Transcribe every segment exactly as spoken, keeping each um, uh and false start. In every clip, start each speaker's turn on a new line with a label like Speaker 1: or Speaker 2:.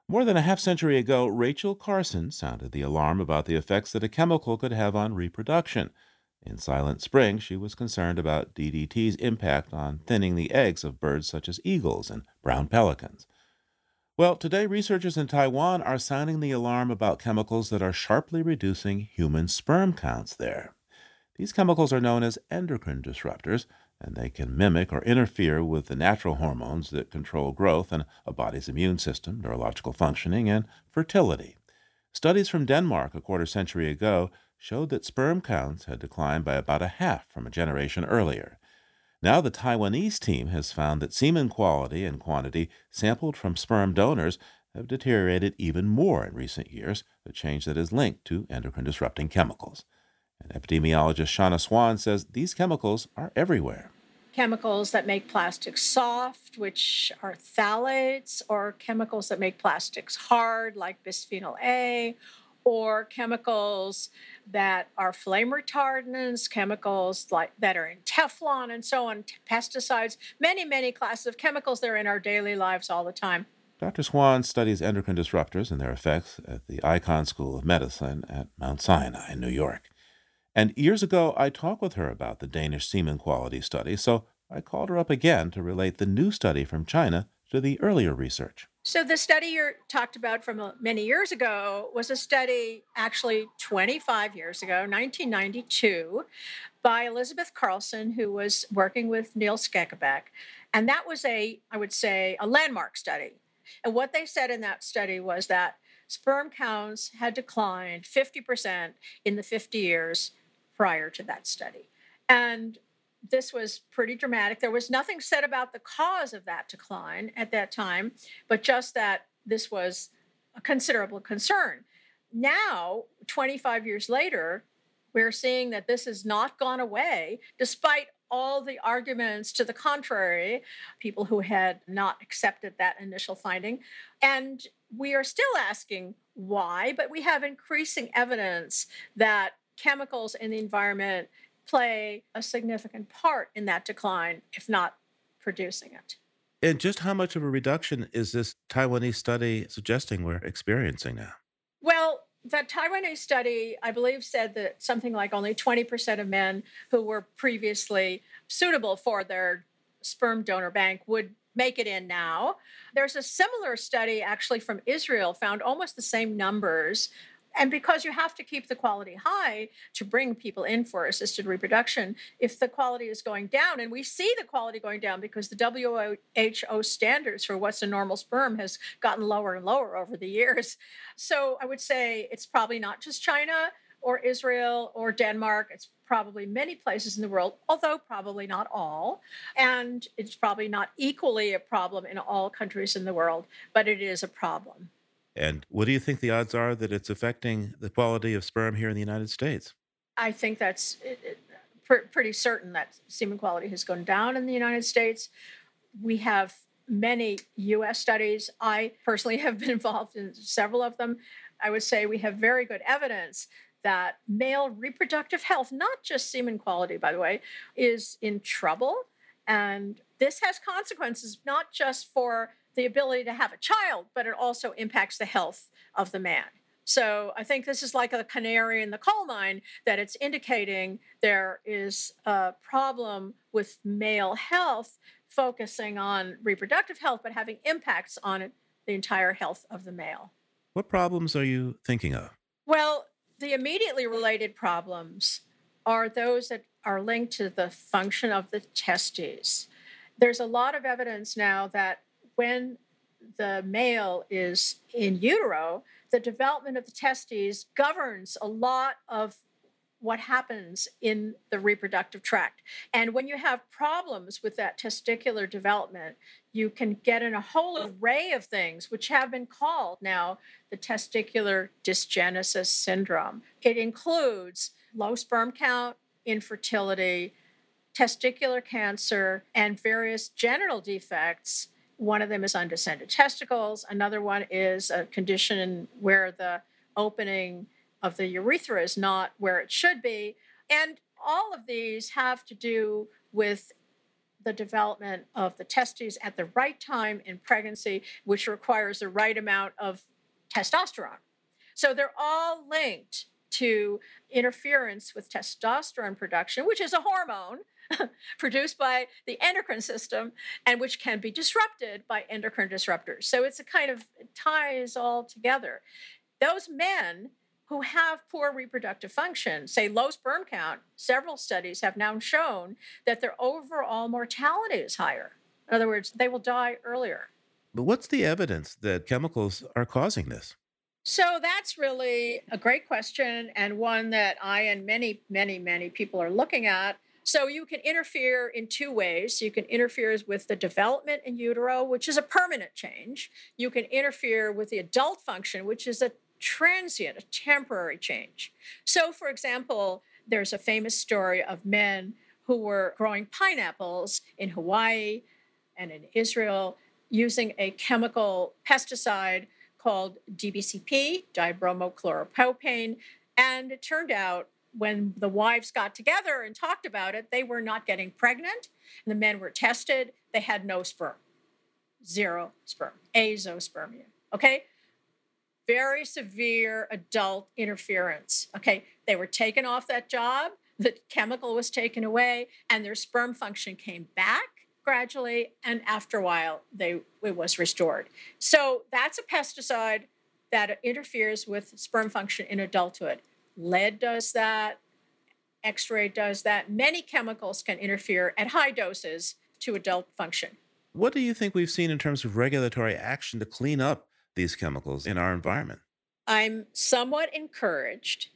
Speaker 1: More than a half century ago, Rachel Carson sounded the alarm about the effects that a chemical could have on reproduction. In Silent Spring, she was concerned about D D T's impact on thinning the eggs of birds such as eagles and brown pelicans. Well, today researchers in Taiwan are sounding the alarm about chemicals that are sharply reducing human sperm counts there. These chemicals are known as endocrine disruptors, and they can mimic or interfere with the natural hormones that control growth and a body's immune system, neurological functioning, and fertility. Studies from Denmark a quarter century ago showed that sperm counts had declined by about a half from a generation earlier. Now, the Taiwanese team has found that semen quality and quantity sampled from sperm donors have deteriorated even more in recent years, a change that is linked to endocrine disrupting chemicals. And epidemiologist Shauna Swan says these chemicals are everywhere.
Speaker 2: Chemicals that make plastics soft, which are phthalates, or chemicals that make plastics hard, like bisphenol A, or chemicals that are flame retardants, chemicals like that are in Teflon and so on, pesticides, many, many classes of chemicals that are in our daily lives all the time.
Speaker 1: Doctor Swan studies endocrine disruptors and their effects at the Icahn School of Medicine at Mount Sinai in New York. And years ago, I talked with her about the Danish semen quality study, so I called her up again to relate the new study from China to the earlier research.
Speaker 2: So the study you talked about from uh, many years ago was a study actually twenty-five years ago, nineteen ninety-two, by Elizabeth Carlson, who was working with Neil Skekabeck. And that was a, I would say, a landmark study. And what they said in that study was that sperm counts had declined fifty percent in the fifty years prior to that study. And this was pretty dramatic. There was nothing said about the cause of that decline at that time, but just that this was a considerable concern. Now, twenty-five years later, we're seeing that this has not gone away, despite all the arguments to the contrary, people who had not accepted that initial finding. And we are still asking why, but we have increasing evidence that chemicals in the environment play a significant part in that decline, if not producing it.
Speaker 1: And just how much of a reduction is this Taiwanese study suggesting we're experiencing now?
Speaker 2: Well, that Taiwanese study, I believe, said that something like only twenty percent of men who were previously suitable for their sperm donor bank would make it in now. There's a similar study actually from Israel, found almost the same numbers. And because you have to keep the quality high to bring people in for assisted reproduction, if the quality is going down, and we see the quality going down because the W H O standards for what's a normal sperm has gotten lower and lower over the years. So I would say it's probably not just China or Israel or Denmark. It's probably many places in the world, although probably not all. And it's probably not equally a problem in all countries in the world, but it is a problem.
Speaker 1: And what do you think the odds are that it's affecting the quality of sperm here in the United States?
Speaker 2: I think that's it, it, pr- pretty certain that semen quality has gone down in the United States. We have many U S studies. I personally have been involved in several of them. I would say we have very good evidence that male reproductive health, not just semen quality, by the way, is in trouble. And this has consequences not just for the ability to have a child, but it also impacts the health of the man. So I think this is like a canary in the coal mine, that it's indicating there is a problem with male health, focusing on reproductive health, but having impacts on the entire health of the male.
Speaker 1: What problems are you thinking of?
Speaker 2: Well, the immediately related problems are those that are linked to the function of the testes. There's a lot of evidence now that when the male is in utero, the development of the testes governs a lot of what happens in the reproductive tract. And when you have problems with that testicular development, you can get in a whole array of things, which have been called now the testicular dysgenesis syndrome. It includes low sperm count, infertility, testicular cancer, and various genital defects. One of them is undescended testicles. Another one is a condition where the opening of the urethra is not where it should be. And all of these have to do with the development of the testes at the right time in pregnancy, which requires the right amount of testosterone. So they're all linked to interference with testosterone production, which is a hormone produced by the endocrine system and which can be disrupted by endocrine disruptors. So it's a kind of it ties all together. Those men who have poor reproductive function, say low sperm count, several studies have now shown that their overall mortality is higher. In other words, they will die earlier.
Speaker 1: But what's the evidence that chemicals are causing this?
Speaker 2: So that's really a great question, and one that I and many, many, many people are looking at. So you can interfere in two ways. You can interfere with the development in utero, which is a permanent change. You can interfere with the adult function, which is a transient, a temporary change. So, for example, there's a famous story of men who were growing pineapples in Hawaii and in Israel using a chemical pesticide called D B C P, dibromochloropropane. And it turned out when the wives got together and talked about it, they were not getting pregnant. And the men were tested. They had no sperm, zero sperm, azoospermia. Okay? Very severe adult interference. Okay? They were taken off that job. The chemical was taken away, and their sperm function came back gradually, and after a while, they it was restored. So that's a pesticide that interferes with sperm function in adulthood. Lead does that. X-ray does that. Many chemicals can interfere at high doses to adult function.
Speaker 1: What do you think we've seen in terms of regulatory action to clean up these chemicals in our environment?
Speaker 2: I'm somewhat encouraged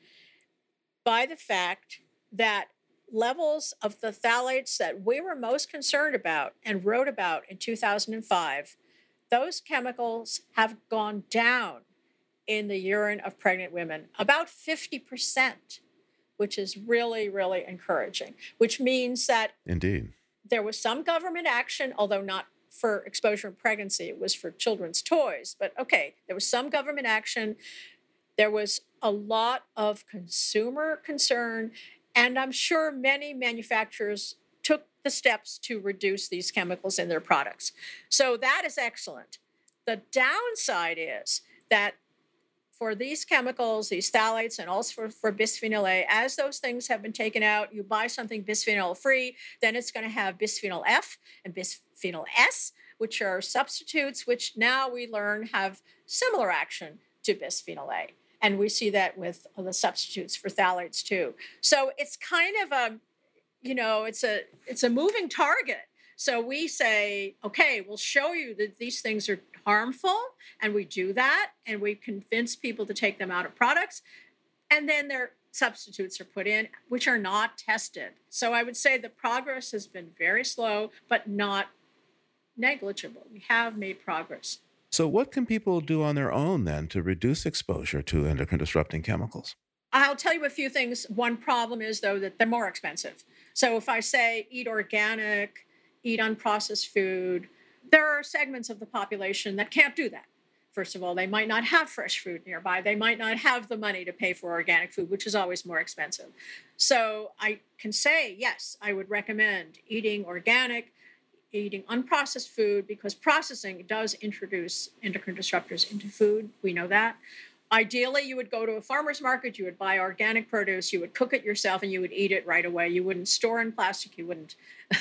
Speaker 2: by the fact that levels of the phthalates that we were most concerned about and wrote about in two thousand five, those chemicals have gone down in the urine of pregnant women, about fifty percent, which is really, really encouraging, which means that
Speaker 1: Indeed.
Speaker 2: there was some government action, although not for exposure in pregnancy, it was for children's toys. But okay, there was some government action. There was a lot of consumer concern. And I'm sure many manufacturers took the steps to reduce these chemicals in their products. So that is excellent. The downside is that for these chemicals, these phthalates, and also for, for bisphenol A, as those things have been taken out, you buy something bisphenol free, then it's going to have bisphenol F and bisphenol S, which are substitutes, which now we learn have similar action to bisphenol A. And we see that with the substitutes for phthalates too. So it's kind of a, you know, it's a it's a moving target. So we say, okay, we'll show you that these things are harmful, and we do that, and we convince people to take them out of products, and then their substitutes are put in, which are not tested. So I would say the progress has been very slow, but not negligible. We have made progress.
Speaker 1: So, what can people do on their own then to reduce exposure to endocrine disrupting chemicals?
Speaker 2: I'll tell you a few things. One problem is, though, that they're more expensive. So if I say eat organic, eat unprocessed food, there are segments of the population that can't do that. First of all, they might not have fresh food nearby. They might not have the money to pay for organic food, which is always more expensive. So I can say, yes, I would recommend eating organic, eating unprocessed food, because processing does introduce endocrine disruptors into food. We know that. Ideally, you would go to a farmer's market, you would buy organic produce, you would cook it yourself, and you would eat it right away. You wouldn't store in plastic, you wouldn't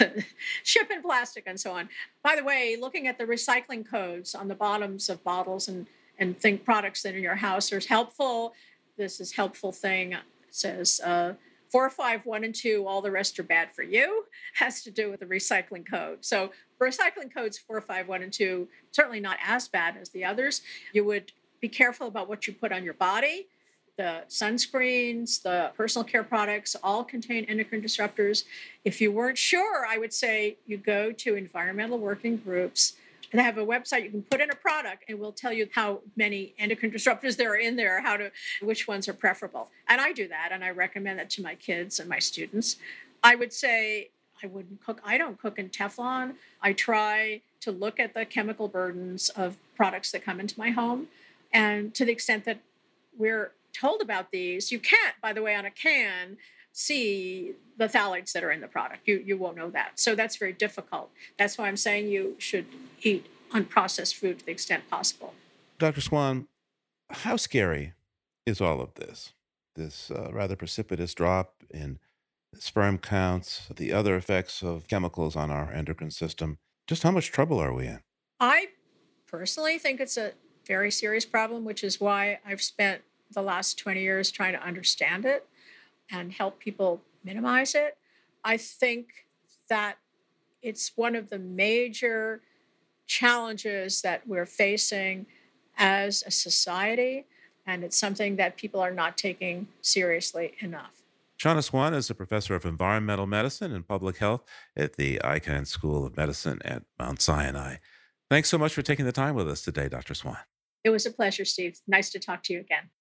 Speaker 2: ship in plastic, and so on. By the way, looking at the recycling codes on the bottoms of bottles and, and think products that are in your house are helpful. This is helpful thing. It says, uh, Four, five, one, and two, all the rest are bad for you, has to do with the recycling code. So recycling codes four, five, one, and two, certainly not as bad as the others. You would be careful about what you put on your body. The sunscreens, the personal care products all contain endocrine disruptors. If you weren't sure, I would say you go to environmental working groups. They have a website you can put in a product, and we'll tell you how many endocrine disruptors there are in there, how to, which ones are preferable. And I do that, and I recommend that to my kids and my students. I would say I wouldn't cook. I don't cook in Teflon. I try to look at the chemical burdens of products that come into my home, and to the extent that we're told about these, you can't, by the way, on a can see the phthalates that are in the product. You you won't know that. So that's very difficult. That's why I'm saying you should eat unprocessed food to the extent possible.
Speaker 1: doctor Swan, how scary is all of this? This uh, rather precipitous drop in sperm counts, the other effects of chemicals on our endocrine system. Just how much trouble are we in?
Speaker 2: I personally think it's a very serious problem, which is why I've spent the last twenty years trying to understand it and help people minimize it. I think that it's one of the major challenges that we're facing as a society, and it's something that people are not taking seriously enough.
Speaker 1: Shauna Swan is a professor of environmental medicine and public health at the Icahn School of Medicine at Mount Sinai. Thanks so much for taking the time with us today, doctor Swan.
Speaker 2: It was a pleasure, Steve. Nice to talk to you again.